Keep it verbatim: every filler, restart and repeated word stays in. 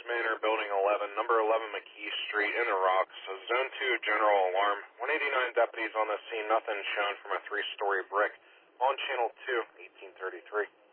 Manor, Building eleven, number eleven McKee Street, in the rocks. A Zone two general alarm. one eighty-nine deputies on the scene. Nothing shown from a three-story brick. On Channel two, eighteen thirty-three.